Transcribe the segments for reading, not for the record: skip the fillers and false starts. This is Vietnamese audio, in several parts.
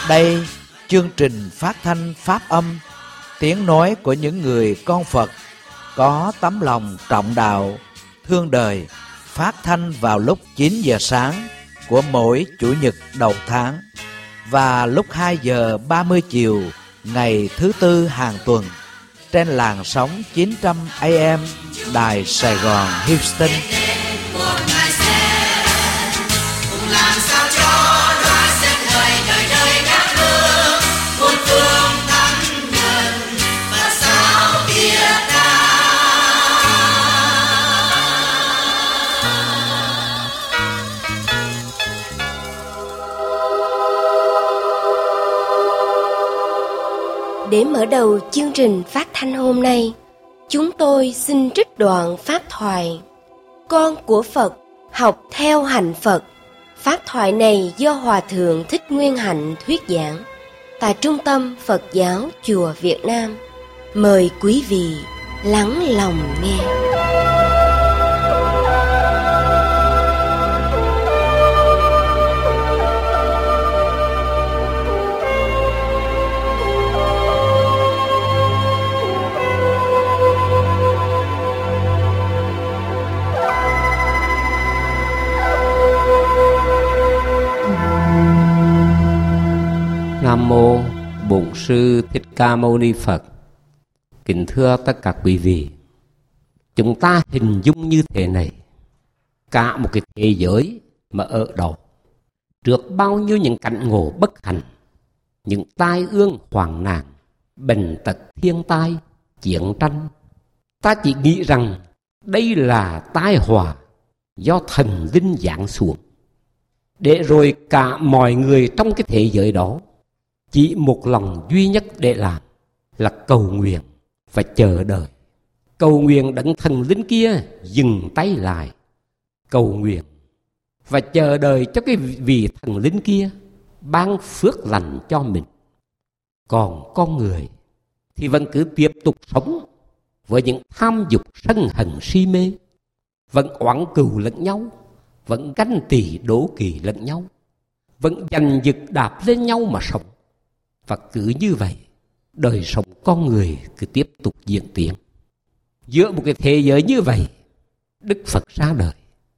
Đây, chương trình phát thanh Pháp âm, tiếng nói của những người con Phật có tấm lòng trọng đạo, thương đời, phát thanh vào lúc 9 giờ sáng của mỗi Chủ nhật đầu tháng và lúc 2 giờ 30 chiều ngày thứ Tư hàng tuần trên làn sóng 900 AM Đài Sài Gòn Houston. Để mở đầu chương trình phát thanh hôm nay, chúng tôi xin trích đoạn pháp thoại Con của Phật, học theo hành Phật. Pháp thoại này do Hòa Thượng Thích Nguyên Hạnh thuyết giảng tại Trung tâm Phật giáo Chùa Việt Nam. Mời quý vị lắng lòng nghe. Nam mô Bổn Sư Thích Ca Mâu Ni Phật. Kính thưa tất cả quý vị, chúng ta hình dung như thế này: cả một cái thế giới mà ở đó, trước bao nhiêu những cảnh ngộ bất hạnh, những tai ương hoạn nạn, bệnh tật thiên tai, chiến tranh, ta chỉ nghĩ rằng đây là tai họa do thần linh giáng xuống, để rồi cả mọi người trong cái thế giới đó chỉ một lòng duy nhất để làm là cầu nguyện và chờ đợi. Cầu nguyện đấng thần linh kia dừng tay lại, cầu nguyện và chờ đợi cho cái vị thần linh kia ban phước lành cho mình. Còn con người thì vẫn cứ tiếp tục sống với những tham dục sân hận si mê, vẫn oán cừu lẫn nhau, vẫn ganh tị đố kỵ lẫn nhau, vẫn giành giật đạp lên nhau mà sống. Và cứ như vậy, đời sống con người cứ tiếp tục diễn tiến. Giữa một cái thế giới như vậy, Đức Phật ra đời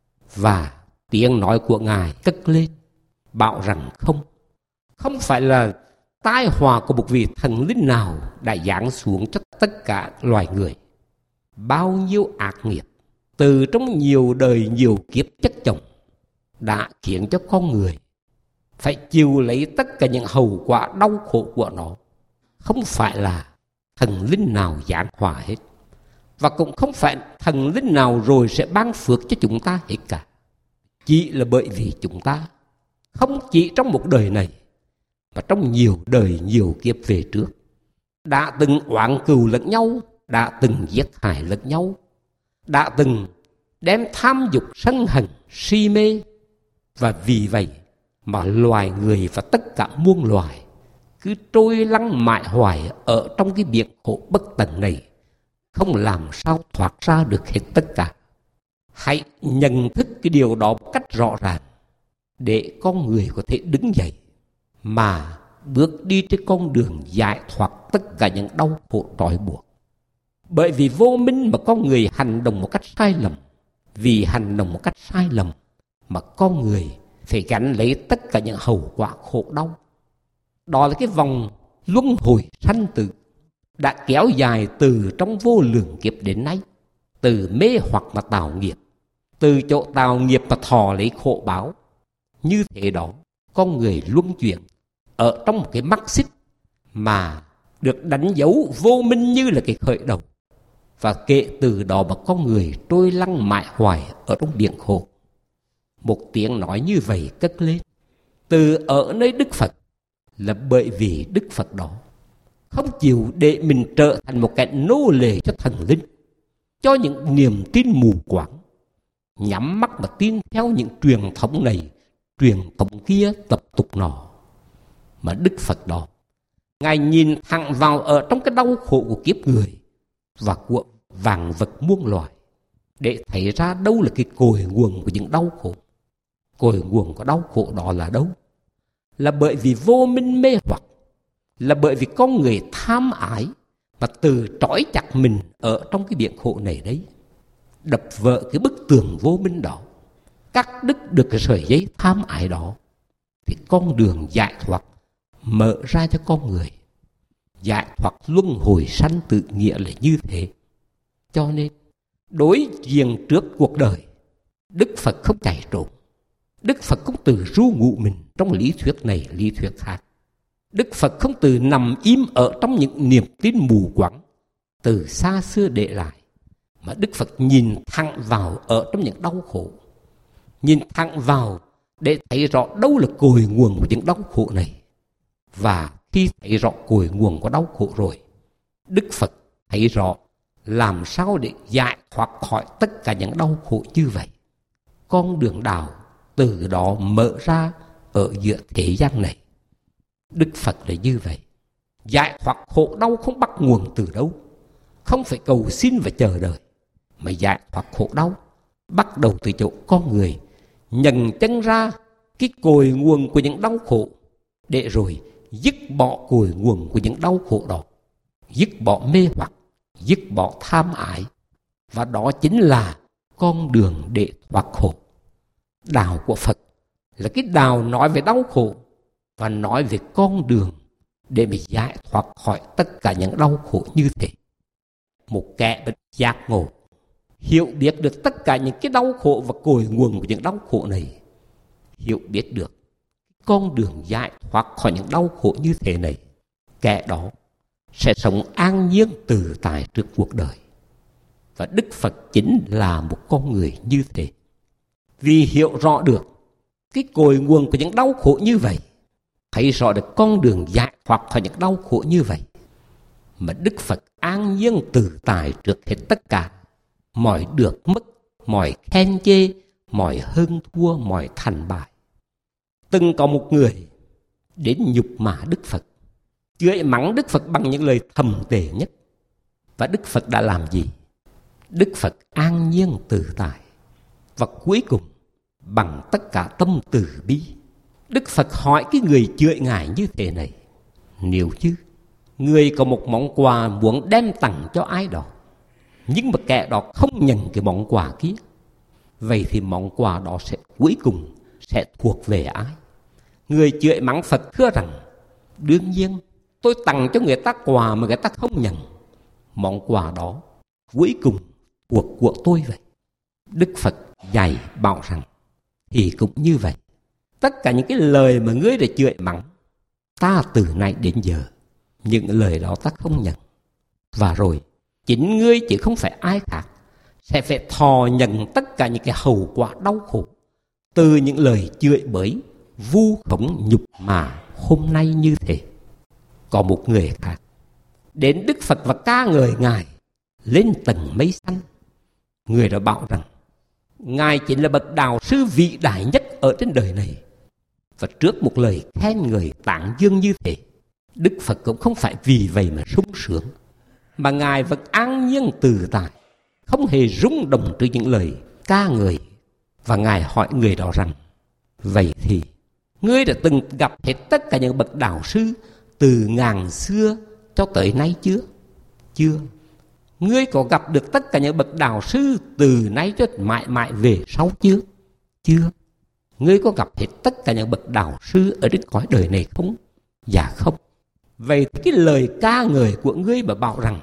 và tiếng nói của Ngài cất lên, bảo rằng không phải là tai họa của một vị thần linh nào đã giáng xuống cho tất cả loài người. Bao nhiêu ác nghiệp từ trong nhiều đời nhiều kiếp chất chồng đã khiến cho con người phải chịu lấy tất cả những hậu quả đau khổ của nó. Không phải là thần linh nào giáng họa hết, và cũng không phải thần linh nào rồi sẽ ban phước cho chúng ta hết cả. Chỉ là bởi vì chúng ta không chỉ trong một đời này, mà trong nhiều đời nhiều kiếp về trước đã từng oán cừu lẫn nhau, đã từng giết hại lẫn nhau, đã từng đem tham dục sân hận si mê. Và vì vậy mà loài người và tất cả muôn loài cứ trôi lăn mãi hoài ở trong cái biển khổ bất tận này, không làm sao thoát ra được hết tất cả. Hãy nhận thức cái điều đó một cách rõ ràng, để con người có thể đứng dậy mà bước đi trên con đường giải thoát tất cả những đau khổ trói buộc. Bởi vì vô minh mà con người hành động một cách sai lầm, vì hành động một cách sai lầm mà con người phải gánh lấy tất cả những hậu quả khổ đau. Đó là cái vòng luân hồi sanh tử đã kéo dài từ trong vô lượng kiếp đến nay. Từ mê hoặc mà tạo nghiệp, từ chỗ tạo nghiệp mà thọ lấy khổ báo. Như thế đó, con người luân chuyển ở trong một cái mắc xích mà được đánh dấu vô minh như là cái khởi đầu. Và kể từ đó mà con người trôi lăn mãi hoài ở trong biển khổ. Một tiếng nói như vậy cất lên từ ở nơi Đức Phật, là bởi vì Đức Phật đó không chịu để mình trở thành một kẻ nô lệ cho thần linh, cho những niềm tin mù quáng, nhắm mắt mà tin theo những truyền thống này, truyền thống kia, tập tục nọ. Mà Đức Phật đó, Ngài nhìn thẳng vào ở trong cái đau khổ của kiếp người và của vạn vật muôn loài, để thấy ra đâu là cái cội nguồn của những đau khổ. Cội nguồn của đau khổ đó là đâu? là bởi vì vô minh mê hoặc, là bởi vì con người tham ái và tự trói chặt mình ở trong cái biển khổ này đấy. Đập vỡ cái bức tường vô minh đó, cắt đứt được cái sợi dây tham ái đó, thì con đường giải thoát mở ra cho con người. Giải thoát luân hồi sanh tự nghĩa là như thế. Cho nên đối diện trước cuộc đời, Đức Phật không chạy trốn. Đức Phật không từ ru ngụ mình trong lý thuyết này lý thuyết khác. Đức Phật không từ nằm im ở trong những niềm tin mù quáng từ xa xưa để lại, mà Đức Phật nhìn thẳng vào ở trong những đau khổ, nhìn thẳng vào để thấy rõ đâu là cội nguồn của những đau khổ này. Và khi thấy rõ cội nguồn của đau khổ rồi, Đức Phật thấy rõ làm sao để giải thoát khỏi tất cả những đau khổ như vậy. Con đường đạo từ đó mở ra ở giữa thế gian này. Đức Phật là như vậy. Giải thoát khổ đau không bắt nguồn từ đâu, không phải cầu xin và chờ đợi, mà giải thoát khổ đau bắt đầu từ chỗ con người nhận chân ra cái cội nguồn của những đau khổ, để rồi dứt bỏ cội nguồn của những đau khổ đó, dứt bỏ mê hoặc, dứt bỏ tham ái. Và đó chính là con đường để thoát khổ. Đạo của Phật là cái đạo nói về đau khổ và nói về con đường để mình giải thoát khỏi tất cả những đau khổ như thế. Một kẻ bật giác ngộ, hiểu biết được tất cả những cái đau khổ và cội nguồn của những đau khổ này, hiểu biết được con đường giải thoát khỏi những đau khổ như thế này, kẻ đó sẽ sống an nhiên tự tại trước cuộc đời. Và Đức Phật chính là một con người như thế. Vì hiểu rõ được cái cội nguồn của những đau khổ như vậy, thấy rõ được con đường giải thoát khỏi những đau khổ như vậy, mà Đức Phật an nhiên tự tại trước hết tất cả mọi được mất, mọi khen chê, mọi hơn thua, mọi thành bại. Từng có một người đến nhục mạ Đức Phật, chửi mắng Đức Phật bằng những lời thầm tệ nhất. Và Đức Phật đã làm gì? Đức Phật an nhiên tự tại. Và cuối cùng, bằng tất cả tâm từ bi, Đức Phật hỏi cái người chửi Ngài như thế này: nếu như người có một món quà muốn đem tặng cho ai đó, nhưng mà kẻ đó không nhận cái món quà kia, vậy thì món quà đó sẽ cuối cùng sẽ thuộc về ai? Người chửi mắng Phật thưa rằng: đương nhiên tôi tặng cho người ta quà mà người ta không nhận, món quà đó cuối cùng thuộc của tôi vậy. Đức Phật dạy bảo rằng thì cũng như vậy, tất cả những cái lời mà ngươi đã chửi mắng, ta từ nay đến giờ những lời đó ta không nhận. Và rồi chính ngươi chứ không phải ai khác sẽ phải thọ nhận tất cả những cái hậu quả đau khổ từ những lời chửi bới, vu khống, nhục mạ hôm nay như thế. Có một người khác đến Đức Phật và ca ngợi Ngài lên tầng mây xanh. Người đã bảo rằng Ngài chính là bậc đạo sư vĩ đại nhất ở trên đời này. Và trước một lời khen người tán dương như thế, Đức Phật cũng không phải vì vậy mà sung sướng, mà Ngài vẫn an nhiên tự tại, không hề rung động trước những lời ca ngợi. Và Ngài hỏi người đó rằng: vậy thì ngươi đã từng gặp hết tất cả những bậc đạo sư từ ngàn xưa cho tới nay chưa? Chưa. Ngươi có gặp được tất cả những bậc đạo sư từ nay cho mãi mãi về sau chưa? Chưa. Ngươi có gặp hết tất cả những bậc đạo sư ở trên cõi đời này không? Dạ không. Vậy thì cái lời ca ngợi của ngươi mà bảo rằng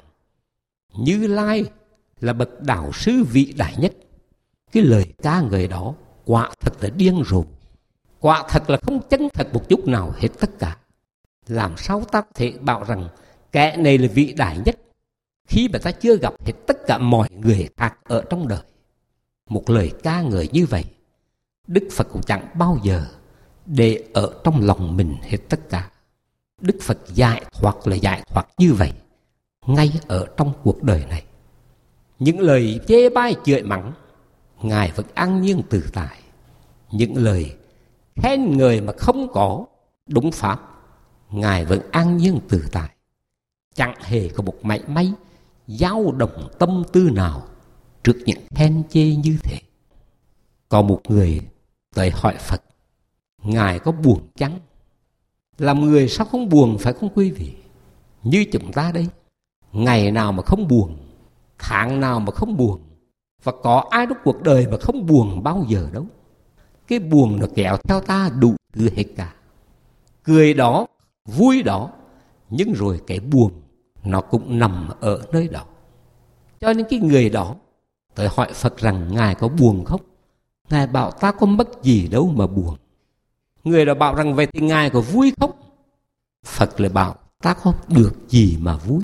Như Lai là bậc đạo sư vĩ đại nhất, cái lời ca ngợi đó quả thật là điên rồ, quả thật là không chân thật một chút nào hết tất cả. Làm sao ta có thể bảo rằng kẻ này là vĩ đại nhất khi mà ta chưa gặp hết tất cả mọi người khác ở trong đời? Một lời ca ngợi như vậy, Đức Phật cũng chẳng bao giờ để ở trong lòng mình hết tất cả. Đức Phật giải thoát là giải thoát như vậy ngay ở trong cuộc đời này. Những lời chê bai chửi mắng, Ngài vẫn an nhiên tự tại. Những lời khen ngợi mà không có đúng pháp, Ngài vẫn an nhiên tự tại. Chẳng hề có một mảy may dao động tâm tư nào trước những khen chê như thế. Có một người tới hỏi Phật: Ngài có buồn chăng? Làm người sao không buồn phải không quý vị? Như chúng ta đây, ngày nào mà không buồn, tháng nào mà không buồn, và có ai trong cuộc đời mà không buồn bao giờ đâu. Cái buồn nó kéo theo ta đủ thứ hết cả. Cười đó, vui đó, nhưng rồi cái buồn nó cũng nằm ở nơi đó. Cho nên cái người đó tới hỏi Phật rằng Ngài có buồn không? Ngài bảo ta có mất gì đâu mà buồn. Người đó bảo rằng vậy thì Ngài có vui không? Phật lại bảo ta có được gì mà vui.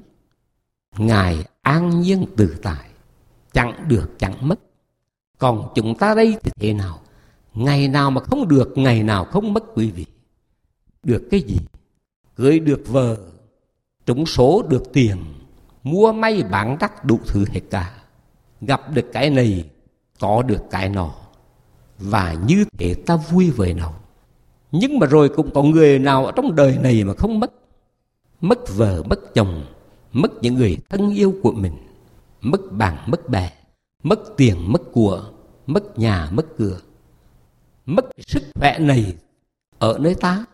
Ngài an nhiên tự tại, chẳng được chẳng mất. Còn chúng ta đây thì thế nào? Ngày nào mà không được, ngày nào không mất quý vị. Được cái gì? Cưới được vợ, trúng số được tiền, mua may bán đắt đủ thứ hết cả. Gặp được cái này, có được cái nọ, và như thế ta vui với nó. Nhưng mà rồi cũng có người nào ở trong đời này mà không mất. Mất vợ, mất chồng, mất những người thân yêu của mình, mất bạn, mất bè, mất tiền, mất của, mất nhà, mất cửa, mất sức khỏe này ở nơi ta.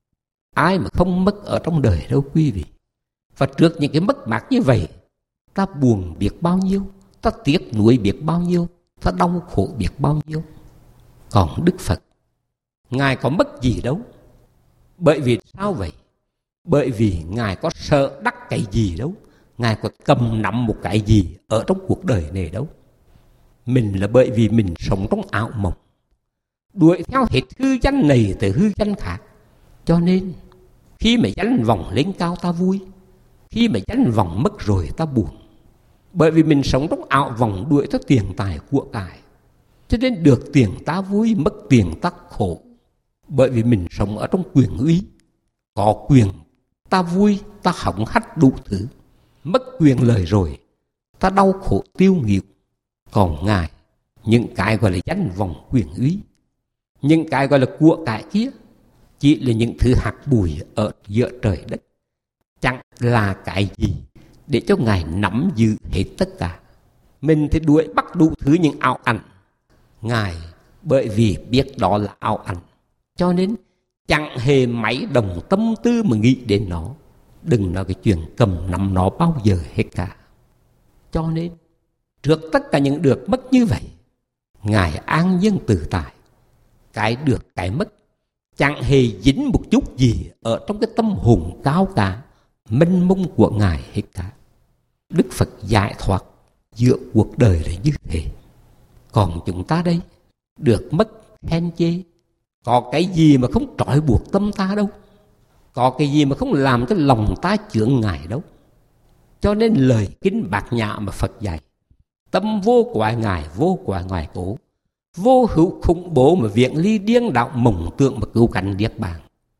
Ai mà không mất ở trong đời đâu quý vị. Và trước những cái mất mát như vậy, ta buồn biết bao nhiêu, ta tiếc nuối biết bao nhiêu, ta đau khổ biết bao nhiêu. Còn Đức Phật, Ngài có mất gì đâu. Bởi vì sao vậy? Bởi vì Ngài có sợ đắc cái gì đâu, Ngài có cầm nắm một cái gì ở trong cuộc đời này đâu. Mình là bởi vì mình sống trong ảo mộng, đuổi theo hết hư danh này tới hư danh khác. Cho nên khi mà danh vọng lên cao ta vui, khi mà danh vọng mất rồi ta buồn. Bởi vì mình sống trong ảo vọng đuổi theo tiền tài của cải, cho nên được tiền ta vui, mất tiền ta khổ. Bởi vì mình sống ở trong quyền uy, có quyền ta vui, ta hỏng hách đủ thứ. Mất quyền lời rồi, ta đau khổ tiêu nghỉu. Còn Ngài, những cái gọi là danh vọng quyền uy, những cái gọi là của cải kia, chỉ là những thứ hạt bụi ở giữa trời đất, chẳng là cái gì để cho Ngài nắm giữ hết tất cả. Mình thì đuổi bắt đủ thứ những ảo ảnh. Ngài bởi vì biết đó là ảo ảnh, cho nên chẳng hề mấy đồng tâm tư mà nghĩ đến nó. Đừng nói cái chuyện cầm nắm nó bao giờ hết cả. Cho nên trước tất cả những được mất như vậy, Ngài an nhiên tự tại. Cái được cái mất chẳng hề dính một chút gì ở trong cái tâm hồn cao cả, mênh mông của Ngài hết cả. Đức Phật giải thoát giữa cuộc đời là như thế. Còn chúng ta đây, được mất khen chê, có cái gì mà không trói buộc tâm ta đâu, có cái gì mà không làm cho lòng ta chướng ngại đâu. Cho nên lời kinh Bát Nhã mà Phật dạy, tâm vô quả ngài, vô quả ngoài cố, vô hữu khủng bố mà viện ly điên đạo mộng tượng mà cứu cánh niết bàn.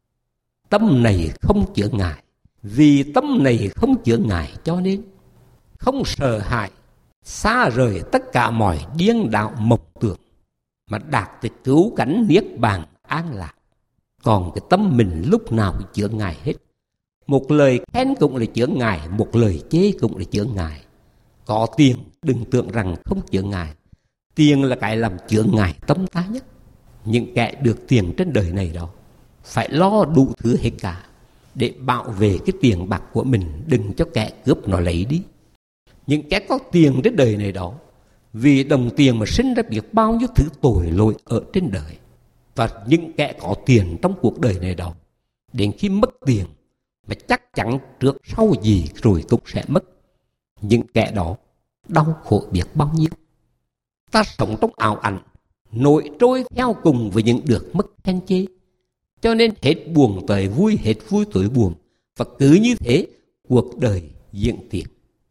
Tâm này không chữa ngại, vì tâm này không chữa ngại cho nên không sợ hãi, xa rời tất cả mọi điên đạo mộng tưởng, mà đạt tới cứu cánh niết bàn an lạc. Còn cái tâm mình lúc nào cũng chữa ngại hết. Một lời khen cũng là chữa ngại, một lời chê cũng là chữa ngại. Có tiền đừng tưởng rằng không chữa ngại. Tiền là cái làm chữa ngại tâm ta nhất. Những kẻ được tiền trên đời này đó phải lo đủ thứ hết cả để bảo vệ cái tiền bạc của mình, đừng cho kẻ cướp nó lấy đi. Những kẻ có tiền trên đời này đó, vì đồng tiền mà sinh ra biết bao nhiêu thứ tội lỗi ở trên đời. Và những kẻ có tiền trong cuộc đời này đó, đến khi mất tiền mà chắc chắn trước sau gì rồi cũng sẽ mất. Những kẻ đó đau khổ biết bao nhiêu. Ta sống trong ảo ảnh, nổi trôi theo cùng với những được mất khen chê. Cho nên hết buồn tới vui, hết vui tới buồn. Và cứ như thế cuộc đời diễn tiến.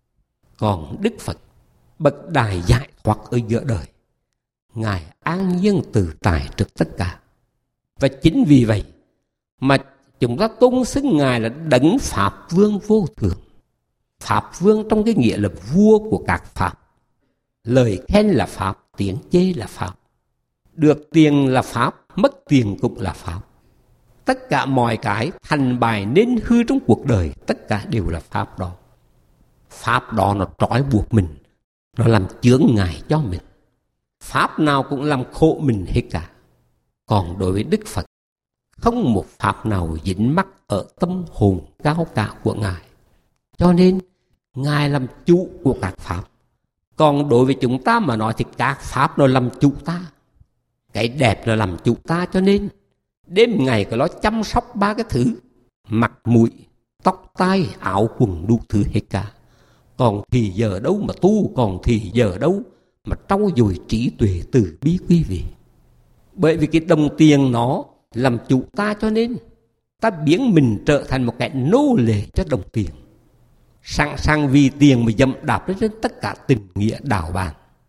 Còn Đức Phật, bậc đại giải thoát ở giữa đời, Ngài an nhiên tự tại trước tất cả. Và chính vì vậy mà chúng ta tôn xưng Ngài là Đấng Pháp Vương vô thượng. Pháp Vương trong cái nghĩa là vua của các Pháp. Lời khen là Pháp, tiếng chê là Pháp. Được tiền là Pháp, mất tiền cũng là Pháp. Tất cả mọi cái thành bài nên hư trong cuộc đời, tất cả đều là Pháp đó. Pháp đó nó trói buộc mình, nó làm chướng ngại cho mình. Pháp nào cũng làm khổ mình hết cả. Còn đối với Đức Phật, không một pháp nào dính mắc ở tâm hồn cao cả của Ngài. Cho nên Ngài làm chủ của các pháp. Còn đối với chúng ta mà nói thì các pháp nó làm chủ ta. Cái đẹp nó làm chủ ta, cho nên đêm ngày có nó chăm sóc ba cái thứ: mặt mũi, tóc tai, áo quần, đủ thứ hết cả. Còn thì giờ đâu mà tu, còn thì giờ đâu mà trau dồi trí tuệ từ bi quý vị. Bởi vì cái đồng tiền nó làm chủ ta, cho nên ta biến mình trở thành một cái nô lệ cho đồng tiền, sẵn sàng vì tiền mà dẫm đạp lên tất cả tình nghĩa đạo bàn.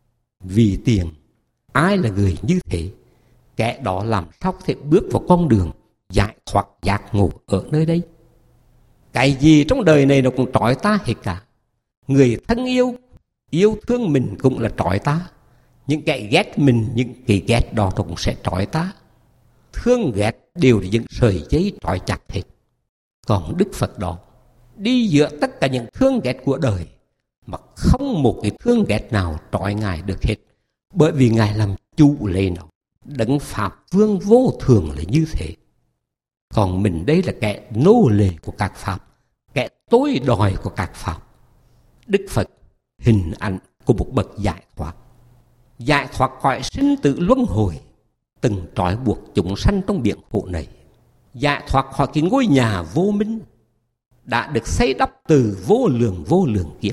Vì tiền, ai là người như thế? Kẻ đó làm sao có thể bước vào con đường giải thoát giác ngộ ở nơi đây? Cái gì trong đời này nó cũng trói ta hết cả. Người thân yêu, yêu thương mình cũng là trói ta. Những kẻ ghét mình, những cái ghét đó nó cũng sẽ trói ta. Thương ghét đều là những sợi dây trói chặt hết. Còn Đức Phật đó đi giữa tất cả những thương ghét của đời, mà không một cái thương ghét nào trói Ngài được hết. Bởi vì Ngài làm chủ lấy nó. Đấng Pháp Vương vô thường là như thế. Còn mình đây là kẻ nô lệ của các pháp, kẻ tối đòi của các pháp. Đức Phật hình ảnh của một bậc giải thoát, giải thoát khỏi sinh tử luân hồi từng trói buộc chúng sanh trong biển khổ này, giải thoát khỏi cái ngôi nhà vô minh đã được xây đắp từ vô lượng kiếp.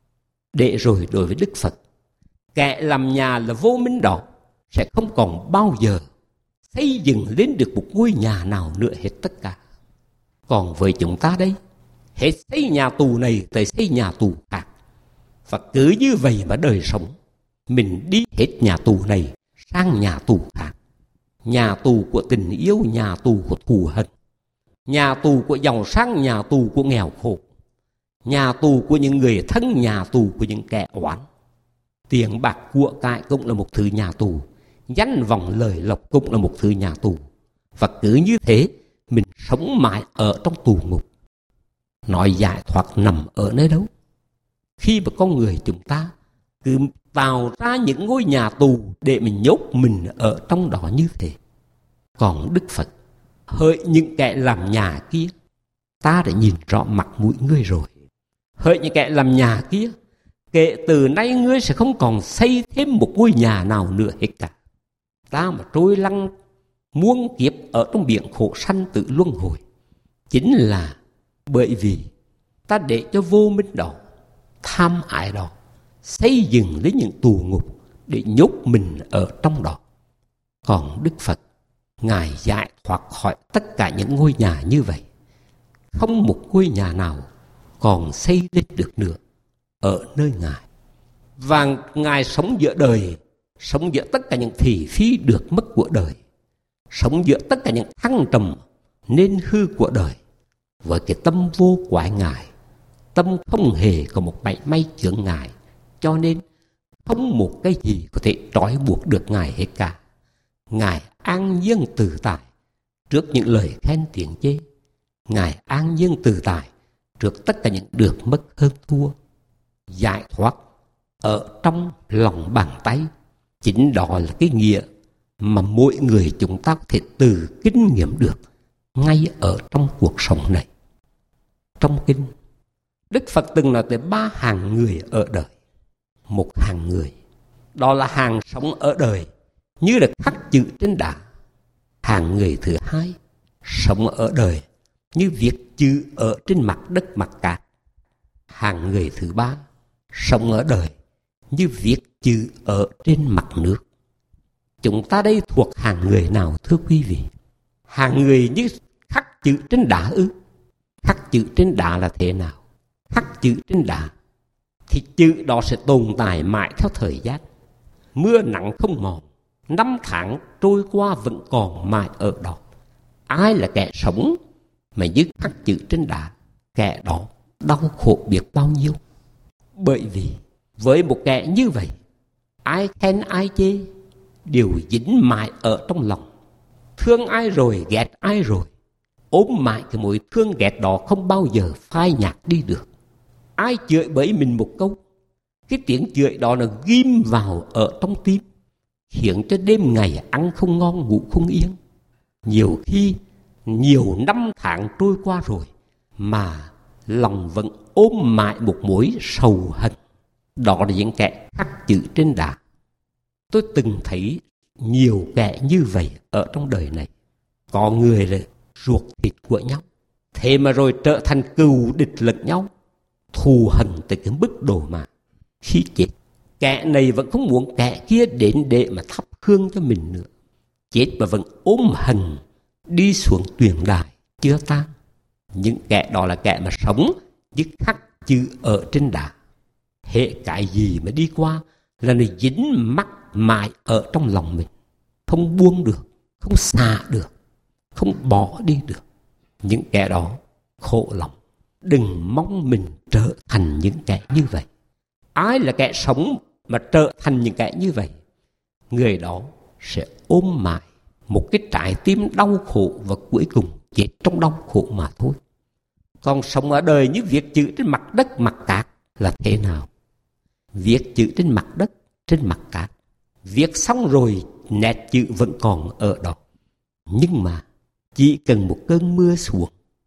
Để rồi đối với Đức Phật, kẻ làm nhà là vô minh đó sẽ không còn bao giờ xây dựng lên được một ngôi nhà nào nữa hết tất cả. Còn với chúng ta đây, hết xây nhà tù này tới xây nhà tù khác. Và cứ như vậy mà đời sống, mình đi hết nhà tù này sang nhà tù khác. Nhà tù của tình yêu, nhà tù của thù hận, nhà tù của giàu sang, nhà tù của nghèo khổ, nhà tù của những người thân, nhà tù của những kẻ oán. Tiền bạc của cải cũng là một thứ nhà tù, danh vọng lời lộc cũng là một thứ nhà tù. Và cứ như thế mình sống mãi ở trong tù ngục. Nói giải thoát nằm ở nơi đâu? Khi mà con người chúng ta cứ tạo ra những ngôi nhà tù để mình nhốt mình ở trong đó như thế. Còn Đức Phật, hỡi những kẻ làm nhà kia, ta đã nhìn rõ mặt mũi ngươi rồi. Hỡi những kẻ làm nhà kia, kể từ nay ngươi sẽ không còn xây thêm một ngôi nhà nào nữa hết cả. Ta mà trôi lăn muôn kiếp ở trong biển khổ sanh tử luân hồi, chính là bởi vì ta để cho vô minh đó, tham ái đó xây dựng lấy những tù ngục để nhốt mình ở trong đó. Còn Đức Phật, Ngài giải thoát khỏi tất cả những ngôi nhà như vậy. Không một ngôi nhà nào còn xây lên được nữa ở nơi Ngài. Và Ngài sống giữa đời, sống giữa tất cả những thị phi được mất của đời, sống giữa tất cả những thăng trầm nên hư của đời, với cái tâm vô quại Ngài, tâm không hề có một mảy may chướng ngại, cho nên không một cái gì có thể trói buộc được Ngài hết cả. Ngài an nhiên tự tại trước những lời khen tiếng chê, Ngài an nhiên tự tại trước tất cả những được mất hơn thua. Giải thoát ở trong lòng bàn tay, chính đó là cái nghĩa mà mỗi người chúng ta có thể từ kinh nghiệm được ngay ở trong cuộc sống này. Trong kinh, Đức Phật từng nói tới 3 hàng người ở đời. Một hàng người, đó là hàng sống ở đời như là khắc chữ trên đá. Hàng người thứ hai, sống ở đời như viết chữ ở trên mặt đất mặt cát. Hàng người thứ ba, sống ở đời như viết chữ ở trên mặt nước. Chúng ta đây thuộc hàng người nào thưa quý vị? Hàng người như khắc chữ trên đá ư? Khắc chữ trên đá là thế nào? Khắc chữ trên đá thì chữ đó sẽ tồn tại mãi theo thời gian. Mưa nắng không mòn, 5 tháng trôi qua vẫn còn mãi ở đó. Ai là kẻ sống mà như khắc chữ trên đá? Kẻ đó đau khổ biết bao nhiêu. Bởi vì với một kẻ như vậy, ai khen ai chê đều dính mãi ở trong lòng. Thương ai rồi ghét ai rồi, ốm mãi cái mối thương ghét đó không bao giờ phai nhạt đi được. Ai chửi bới mình một câu, cái tiếng chửi đó là ghim vào ở trong tim, khiến cho đêm ngày ăn không ngon ngủ không yên. Nhiều khi nhiều năm tháng trôi qua rồi mà lòng vẫn ôm mãi một mối sầu hận. Đó là những kẻ khắc chữ trên đá. Tôi từng thấy nhiều kẻ như vậy ở trong đời này. Có người là ruột thịt của nhau, thế mà rồi trở thành cừu địch lẫn nhau, thù hận tới cái mức độ mà khi chết, kẻ này vẫn không muốn kẻ kia đến để mà thắp hương cho mình nữa. Chết mà vẫn ôm hận đi xuống tuyền đài chưa tan. Những kẻ đó là kẻ mà sống như khắc chữ ở trên đá. Hệ cái gì mà đi qua là nó dính mắc mãi ở trong lòng mình, không buông được, không xả được, không bỏ đi được. Những kẻ đó khổ lòng. Đừng mong mình trở thành những kẻ như vậy. Ai là kẻ sống mà trở thành những kẻ như vậy? Người đó sẽ ôm mãi một cái trái tim đau khổ và cuối cùng chết trong đau khổ mà thôi. Còn sống ở đời như viết chữ trên mặt đất mặt cát là thế nào? Viết chữ trên mặt đất, trên mặt cát, viết xong rồi nét chữ vẫn còn ở đó. Nhưng mà chỉ cần một cơn mưa xuống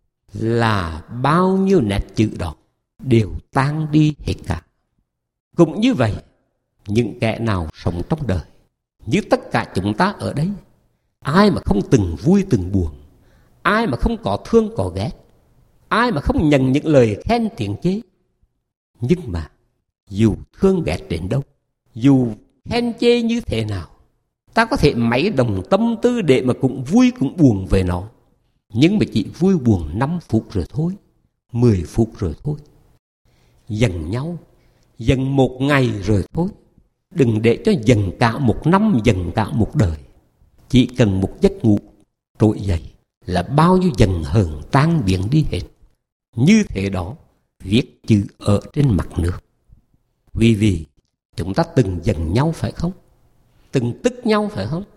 là bao nhiêu nét chữ đó đều tan đi hết cả. Cũng như vậy, những kẻ nào sống trong đời, như tất cả chúng ta ở đây, ai mà không từng vui từng buồn, ai mà không có thương có ghét, ai mà không nhận những lời khen tiếng chê. Nhưng mà dù thương ghét đến đâu, dù khen chê như thế nào, ta có thể mấy đồng tâm tư để mà cũng vui cũng buồn về nó. Nhưng mà chỉ vui buồn 5 phút rồi thôi, 10 phút rồi thôi. Dần nhau, dần một ngày rồi thôi. Đừng để cho dần cả một năm, dần cả một đời. Chỉ cần một giấc ngủ trỗi dậy là bao nhiêu dần hờn tan biến đi hết. Như thế đó, viết chữ ở trên mặt nước. Vì chúng ta từng dần nhau phải không? Từng tức nhau phải không?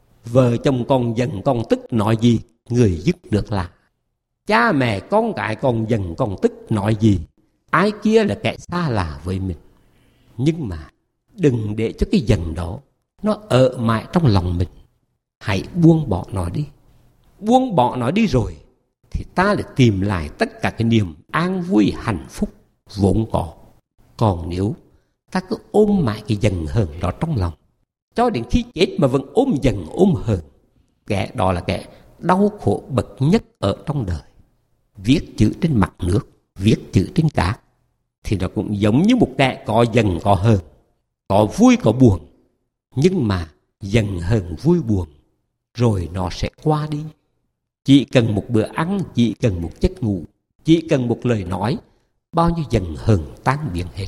Vợ chồng còn dần còn tức nói gì? Người dứt được là. Cha mẹ con cái còn dần còn tức nói gì? Ai kia là kẻ xa lạ với mình. Nhưng mà đừng để cho cái dần đó nó ở mãi trong lòng mình. Hãy buông bỏ nó đi. Buông bỏ nó đi rồi thì ta lại tìm lại tất cả cái niềm an vui hạnh phúc vốn có. Còn nếu ta cứ ôm mãi cái dần hờn đó trong lòng, cho đến khi chết mà vẫn ôm dần ôm hờn, kẻ đó là kẻ đau khổ bậc nhất ở trong đời. Viết chữ trên mặt nước, viết chữ trên cát thì nó cũng giống như một kẻ có dần có hờn, có vui có buồn. Nhưng mà dần hờn vui buồn rồi nó sẽ qua đi. Chỉ cần một bữa ăn, chỉ cần một giấc ngủ, chỉ cần một lời nói, bao nhiêu dần hờn tan biến hết.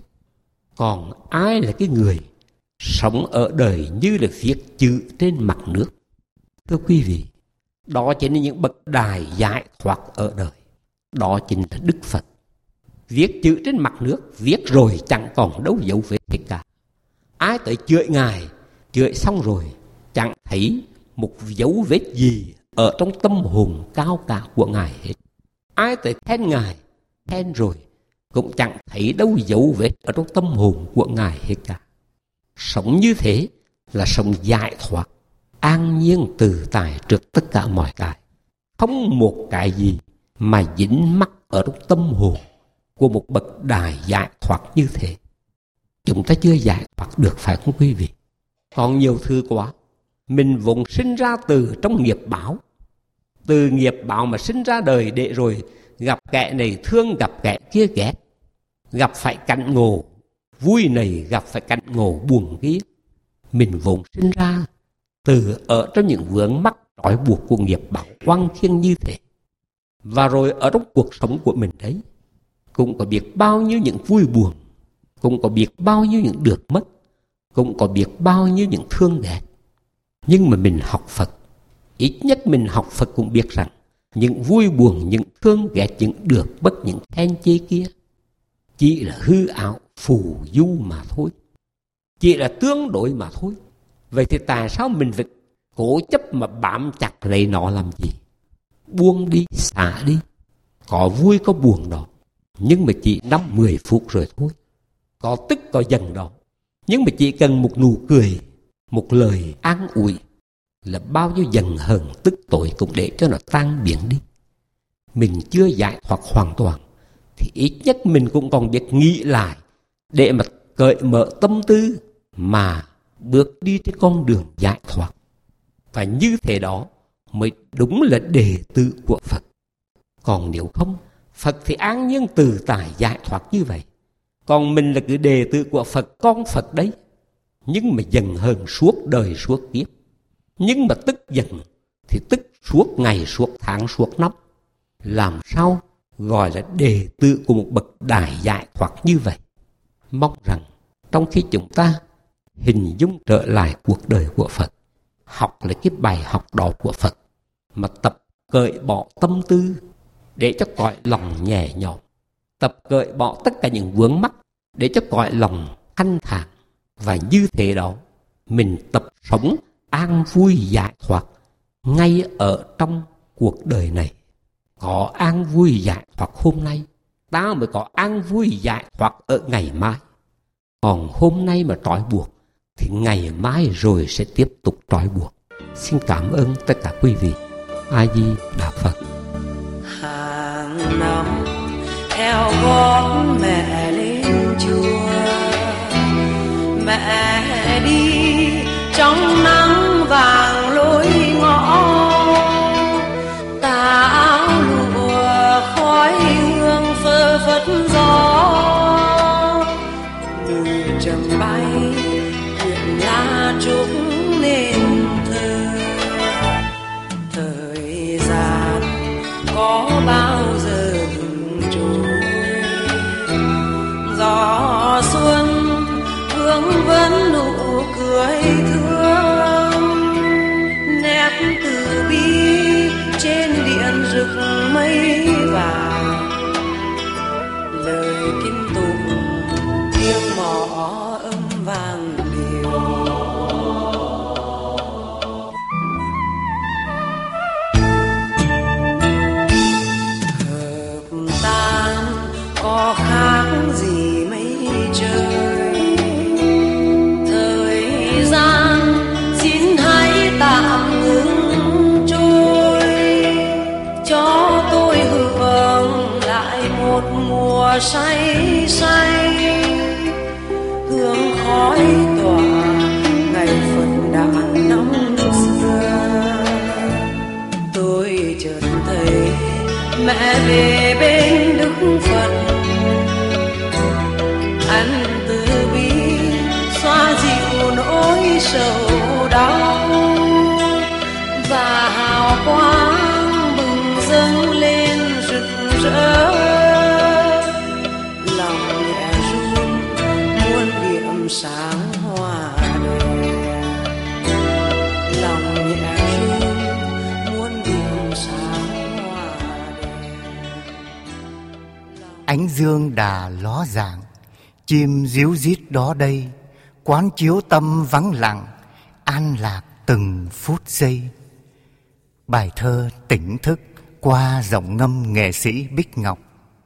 Còn ai là cái người sống ở đời như là viết chữ trên mặt nước? Thưa quý vị, đó chính là những bậc đại giải thoát ở đời. Đó chính là Đức Phật. Viết chữ trên mặt nước, viết rồi chẳng còn đâu dấu vết hết cả. Ai tới chửi Ngài, chửi xong rồi chẳng thấy một dấu vết gì ở trong tâm hồn cao cả của Ngài hết. Ai tới khen Ngài, khen rồi cũng chẳng thấy đâu dấu vết ở trong tâm hồn của Ngài hết cả. Sống như thế là sống giải thoát, an nhiên tự tại trước tất cả mọi cái. Không một cái gì mà dính mắc ở trong tâm hồn của một bậc đại giải thoát như thế. Chúng ta chưa giải thoát được phải không quý vị? Còn nhiều thứ quá. Mình vốn sinh ra từ trong nghiệp báo. Từ nghiệp báo mà sinh ra đời để rồi gặp kẻ này thương, gặp kẻ kia ghét. Gặp phải cảnh ngộ vui này, gặp phải cảnh ngộ buồn kia. Mình vốn sinh ra từ ở trong những vướng mắc trói buộc của nghiệp báo oan khiên như thế. Và rồi ở trong cuộc sống của mình đấy cũng có biết bao nhiêu những vui buồn, cũng có biết bao nhiêu những được mất, cũng có biết bao nhiêu những thương ghét. Nhưng mà mình học Phật, ít nhất mình học Phật cũng biết rằng những vui buồn, những thương ghét, những được mất, những khen chê kia chỉ là hư ảo, phù du mà thôi, chỉ là tương đối mà thôi. Vậy thì tại sao mình phải cố chấp mà bám chặt lấy nó làm gì? Buông đi, xả đi. Có vui có buồn đó, nhưng mà chỉ 5-10 phút rồi thôi. Có tức có giận đó, nhưng mà chỉ cần một nụ cười, một lời an ủi, là bao nhiêu giận hờn tức tội cũng để cho nó tan biến đi. Mình chưa giải thoát hoàn toàn thì ít nhất mình cũng còn biết nghĩ lại để mà cởi mở tâm tư mà bước đi trên con đường giải thoát. Và như thế đó mới đúng là đệ tử của Phật. Còn nếu không, Phật thì an nhiên tự tại giải thoát như vậy. Còn mình là cái đệ tử của Phật, con Phật đấy. Nhưng mà giận hờn suốt đời suốt kiếp. Nhưng mà tức giận thì tức suốt ngày, suốt tháng, suốt năm. Làm sao gọi là đệ tử của một bậc đại giải thoát như vậy? Mong rằng trong khi chúng ta hình dung trở lại cuộc đời của Phật, học lấy cái bài học đó của Phật, mà tập cởi bỏ tâm tư để cho cõi lòng nhẹ nhõm, tập cởi bỏ tất cả những vướng mắc để cho cõi lòng thanh thản. Và như thế đó, mình tập sống an vui giải thoát ngay ở trong cuộc đời này. Có an vui giải thoát hôm nay, ta mới có an vui giải thoát ở ngày mai. Còn hôm nay mà trói buộc thì ngày mai rồi sẽ tiếp tục trói buộc. Xin cảm ơn tất cả quý vị. A Di Đà Phật. Hàng năm theo gót mẹ lên chùa, mẹ đi trong nắng vàng lối ngõ, tà áo lụa khói hương phơ phất gió, mùi trầm bay quyện lá trúc nên thơ. Thời gian có bao giờ ngừng trôi, gió xuân vương vấn nụ cười thương, nét từ bi trên điện rực mây vàng, lời kinh tụng tiếng mõ âm vang đều. Hợp tan có khác gì mấy trời, thời gian xin hãy tạm ngừng trôi, cho tôi hưởng lại một mùa say say, hương khói tỏa ngày Phật đản năm xưa. Tôi chợt thấy mẹ về bên Đức Phật, anh từ bi xoa dịu nỗi sầu đau, và hào quang bừng dâng lên rực rỡ. Lòng nhẹ run muôn điểm sáng hòa đèn, lòng nhẹ run muôn điểm sáng hòa đèn. Ánh dương đà ló dạng, chim ríu rít đó đây, quán chiếu tâm vắng lặng, an lạc từng phút giây. Bài thơ tỉnh thức qua giọng ngâm nghệ sĩ Bích Ngọc.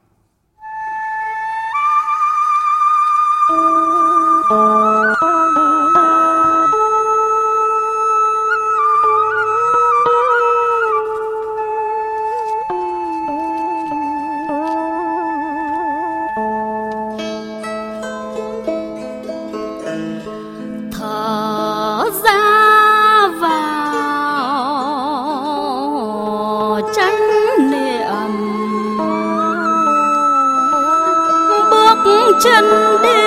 chân đi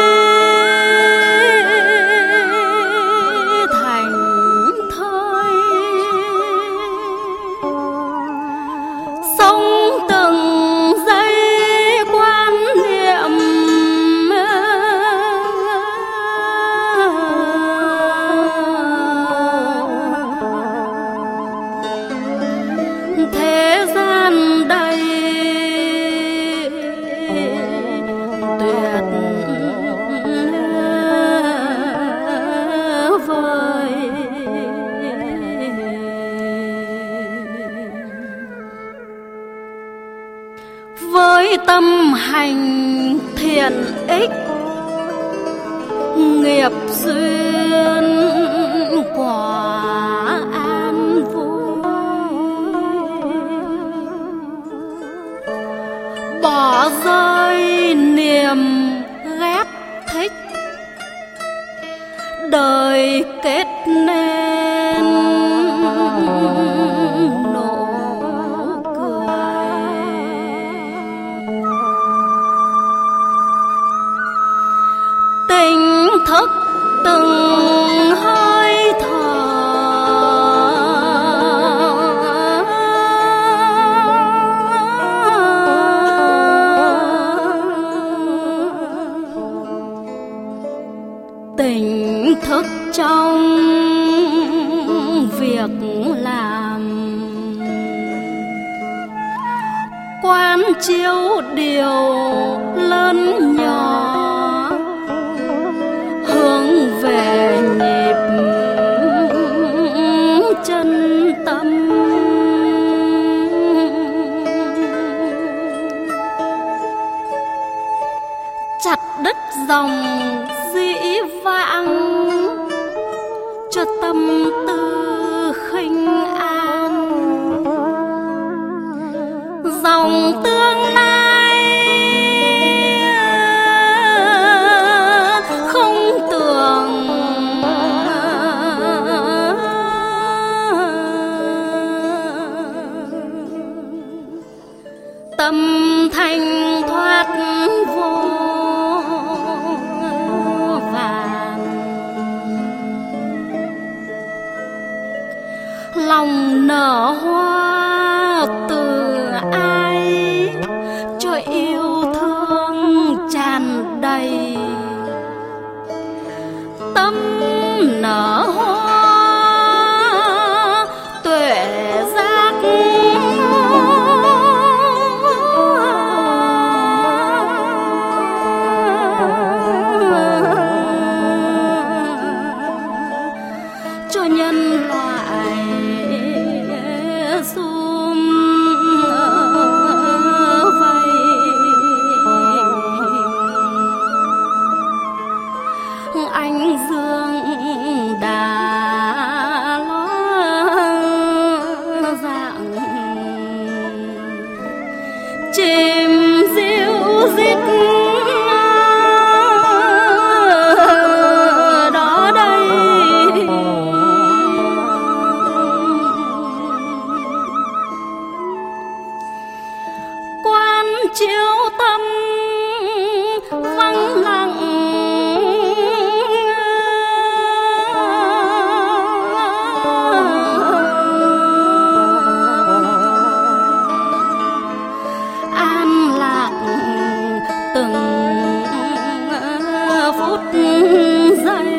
thành thơi, sống từng giây quan niệm thế gian đây tuyệt vời. Với tâm hành thiện ích, nghiệp duyên quả bỏ rơi niềm ghét thích, đời kết nên nụ cười. Tỉnh thức từng hơi thở, tỉnh thức trong việc làm, quán chiếu điều lớn nhỏ, hướng về nhịp chân tâm. Chặt đứt dòng dĩ vãng, cho tâm tư khinh an, dòng tương lai không tưởng. Tâm thanh thoát vô vàn, lòng nở hoa từ ai, cho yêu thương tràn đầy. Tâm nở hoa tuệ giác, cho nhân loại sum vầy. Ánh dương đã ló dạng, chim ríu rít đó đây. Quán chiếu tâm vắng lặng, an lạc từng phút giây.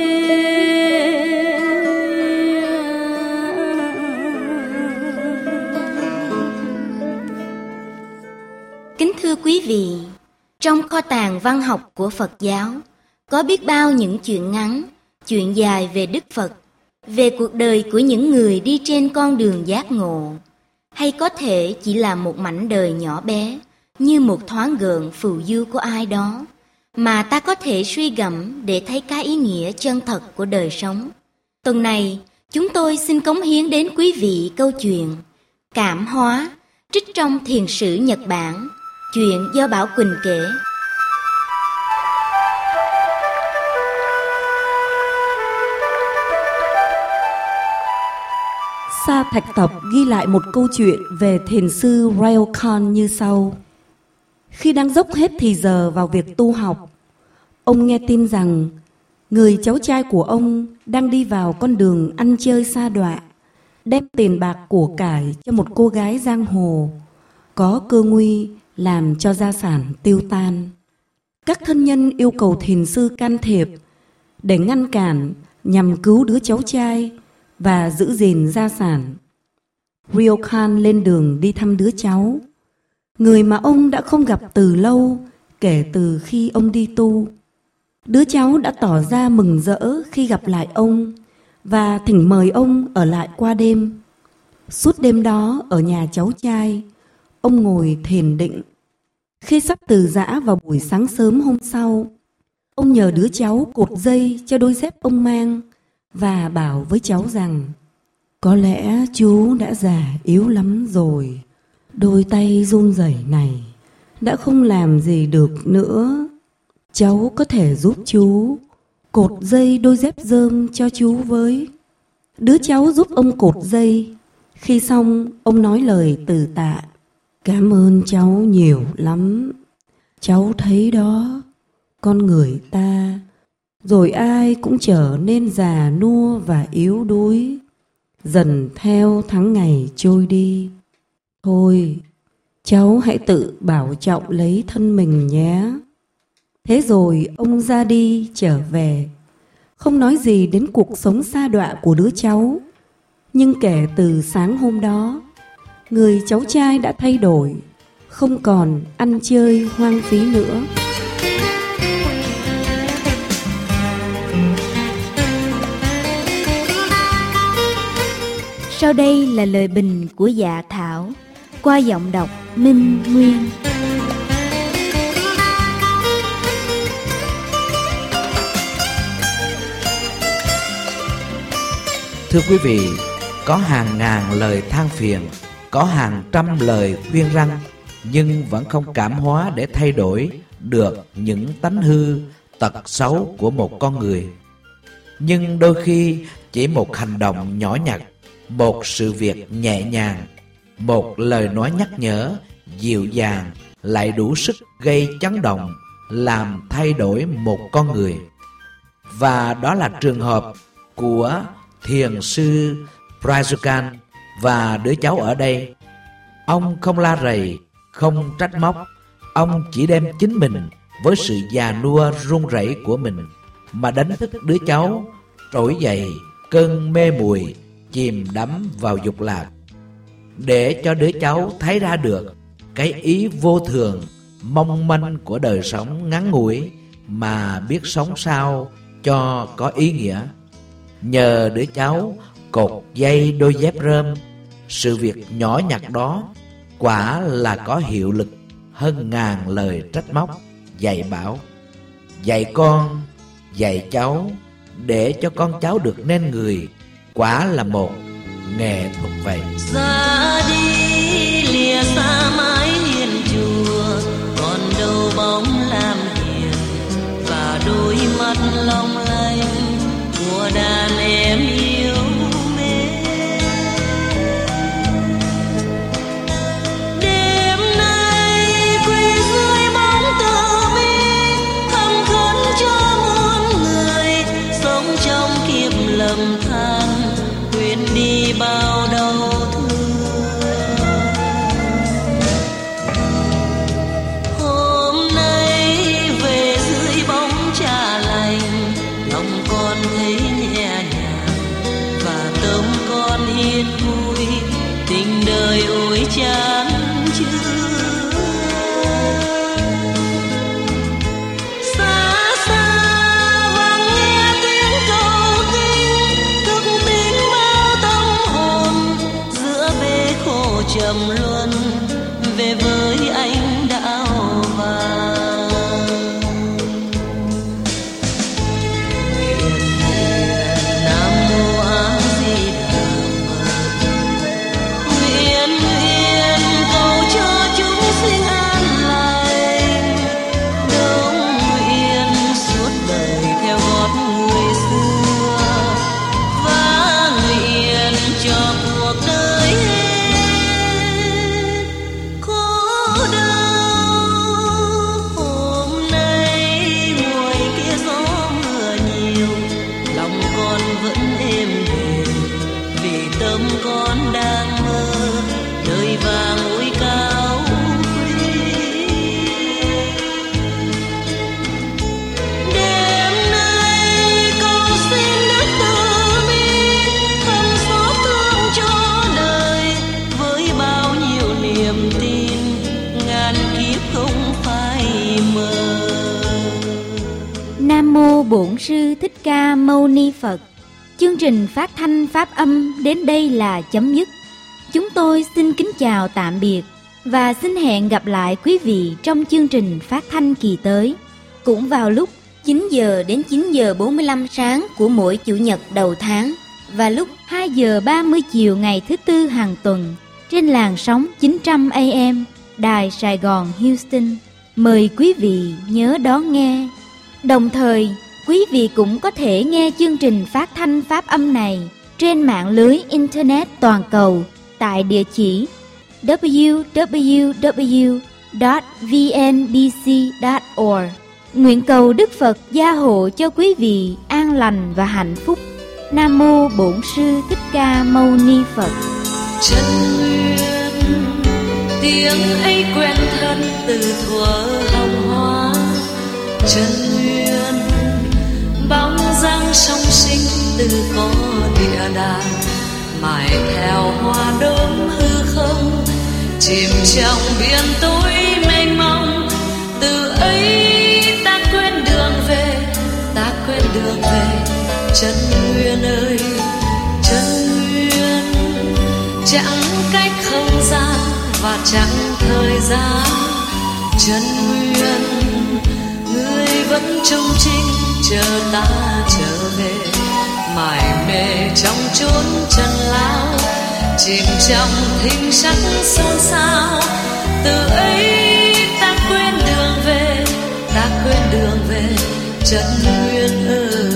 Kính thưa quý vị, trong kho tàng văn học của Phật giáo có biết bao những chuyện ngắn, chuyện dài về Đức Phật, về cuộc đời của những người đi trên con đường giác ngộ, hay có thể chỉ là một mảnh đời nhỏ bé như một thoáng gợn phù du của ai đó mà ta có thể suy gẫm để thấy cái ý nghĩa chân thật của đời sống. Tuần này, chúng tôi xin cống hiến đến quý vị câu chuyện Cảm Hóa, trích trong Thiền sử Nhật Bản, chuyện do Bảo Quỳnh kể. Sa Thạch Tập ghi lại một câu chuyện về thiền sư Ryokan như sau. Khi đang dốc hết thì giờ vào việc tu học, ông nghe tin rằng người cháu trai của ông đang đi vào con đường ăn chơi sa đọa, đem tiền bạc của cải cho một cô gái giang hồ, có cơ nguy làm cho gia sản tiêu tan. Các thân nhân yêu cầu thiền sư can thiệp để ngăn cản nhằm cứu đứa cháu trai và giữ gìn gia sản. Ryokan lên đường đi thăm đứa cháu, người mà ông đã không gặp từ lâu kể từ khi ông đi tu. Đứa cháu đã tỏ ra mừng rỡ khi gặp lại ông và thỉnh mời ông ở lại qua đêm. Suốt đêm đó ở nhà cháu trai, ông ngồi thiền định. Khi sắp từ giã vào buổi sáng sớm hôm sau, ông nhờ đứa cháu cột dây cho đôi dép ông mang và bảo với cháu rằng: có lẽ chú đã già yếu lắm rồi, đôi tay run rẩy này đã không làm gì được nữa. Cháu có thể giúp chú cột dây đôi dép rơm cho chú với. Đứa cháu giúp ông cột dây. Khi xong, ông nói lời từ tạ. Cảm ơn cháu nhiều lắm. Cháu thấy đó, con người ta rồi ai cũng trở nên già nua và yếu đuối, dần theo tháng ngày trôi đi. Thôi, cháu hãy tự bảo trọng lấy thân mình nhé. Thế rồi ông ra đi trở về, không nói gì đến cuộc sống sa đọa của đứa cháu. Nhưng kể từ sáng hôm đó, người cháu trai đã thay đổi, không còn ăn chơi hoang phí nữa. Sau đây là lời bình của Dạ Thảo qua giọng đọc Minh Nguyên. Thưa quý vị, có hàng ngàn lời than phiền, có hàng trăm lời khuyên răn, nhưng vẫn không cảm hóa để thay đổi được những tánh hư, tật xấu của một con người. Nhưng đôi khi chỉ một hành động nhỏ nhặt, một sự việc nhẹ nhàng, một lời nói nhắc nhở dịu dàng lại đủ sức gây chấn động, làm thay đổi một con người. Và đó là trường hợp của thiền sư Prazukan và đứa cháu ở đây. Ông không la rầy, không trách móc, ông chỉ đem chính mình với sự già nua run rẩy của mình mà đánh thức đứa cháu trỗi dậy cơn mê muội chìm đắm vào dục lạc, để cho đứa cháu thấy ra được cái ý vô thường mong manh của đời sống ngắn ngủi mà biết sống sao cho có ý nghĩa. Nhờ đứa cháu cột dây đôi dép rơm, sự việc nhỏ nhặt đó quả là có hiệu lực hơn ngàn lời trách móc dạy bảo. Dạy con, dạy cháu để cho con cháu được nên người, quả là một nghệ thuật vậy. Ra đi lìa xa mái hiên chùa, còn đâu bóng làm hiền và đôi mắt long lanh của đàn em yêu mến. Đêm nay quỳ dưới bóng từ bi, thầm khấn cho muôn người sống trong kiếp lầm than, quên đi bao đau thương. Hôm nay về dưới bóng trà lành, lòng con thấy nhẹ nhàng và tâm con yên vui, tình đời ôi chán chứa. Xa xa vang nghe tiếng cầu kinh, thức tỉnh bao tâm hồn giữa bể khổ trầm luân, về với anh đạo vàng. Nam mô A Di Đà Phật. Nguyện cầu cho chúng sinh an lành, đồng nguyện suốt đời theo gót người xưa, và nguyện cho cuộc đời hết khổ đau. Hôm nay ngoài kia gió mưa nhiều, lòng con vẫn êm đềm, vì tâm con đang mơ đời vàng ôi cao quý. Đêm nay cầu xin Đức Từ Bi thầm xót thương cho đời, với bao nhiêu niềm tin ngàn kiếp không phai mờ. Nam mô Bổn Sư Thích Ca Mâu Ni Phật. Chương trình phát thanh pháp âm đến đây là chấm dứt. Chúng tôi xin kính chào tạm biệt và xin hẹn gặp lại quý vị trong chương trình phát thanh kỳ tới, cũng vào lúc 9 giờ đến 9 giờ 45 sáng của mỗi chủ nhật đầu tháng và lúc 2 giờ 30 chiều ngày thứ Tư hàng tuần trên làn sóng 900 AM. Đài Sài Gòn Houston. Mời quý vị nhớ đón nghe. Đồng thời, quý vị cũng có thể nghe chương trình phát thanh pháp âm này trên mạng lưới Internet toàn cầu tại địa chỉ www.vnbc.org. Nguyện cầu Đức Phật gia hộ cho quý vị an lành và hạnh phúc. Nam mô Bổn Sư Thích Ca Mâu Ni Phật. Chân nguyên tiếng ấy quen thân từ thuở hồng hoa. Chân nguyên bóng dáng song sinh từ có địa đàng, mãi theo hoa đốm hư không, chìm trong biển tối mênh mông. Từ ấy ta quên đường về, ta quên đường về. Chân nguyên ơi, chân nguyên chẳng cách không gian và chẳng thời gian. Chân nguyên người vẫn trung trinh chờ ta trở về, mải mê trong chốn trần lao, chìm trong thinh sắc xôn xao. Từ ấy ta quên đường về, ta quên đường về. Chân nguyên ơi.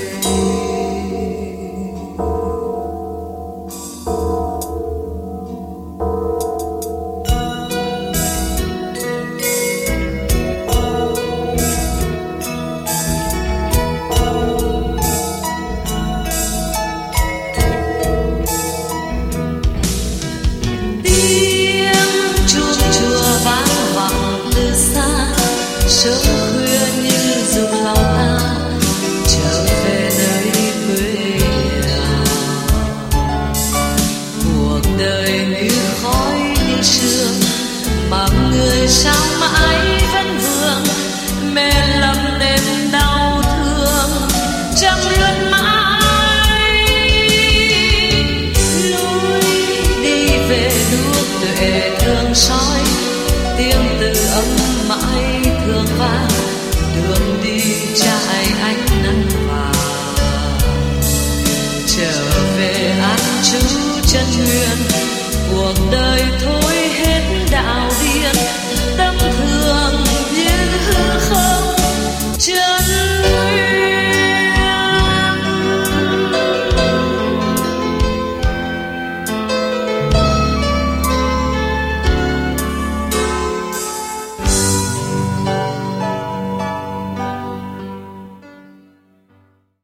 Sớm khuya như dục lòng ta trở về nơi quê nhà. Cuộc đời như khói như sương, mà người sao mãi vẫn vương, mê lầm đêm đau thương trăm luân mãi. Lối đi về nước tuệ thương soi, tiếng từ âm mãi thương vang, đường đi trải ánh nắng vàng. Trở về an trú chân nguyên, cuộc đời thôi hết đạo điên.